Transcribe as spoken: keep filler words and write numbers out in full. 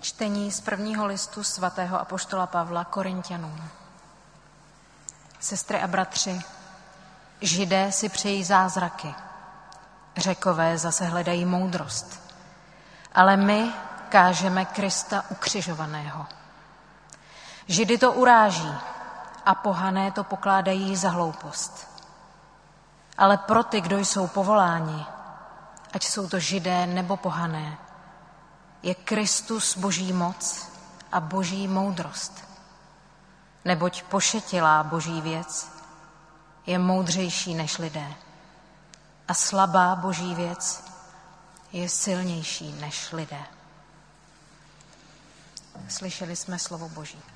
Čtení z prvního listu svatého apoštola Pavla Korinťanům. Sestry a bratři, Židé si přejí zázraky, Řekové zase hledají moudrost, ale my kážeme Krista ukřižovaného. Židy to uráží a pohané to pokládají za hloupost. Ale pro ty, kdo jsou povoláni, ať jsou to Židé nebo pohané, je Kristus boží moc a boží moudrost. Neboť pošetilá boží věc je moudřejší než lidé a slabá boží věc je silnější než lidé. Slyšeli jsme slovo Boží.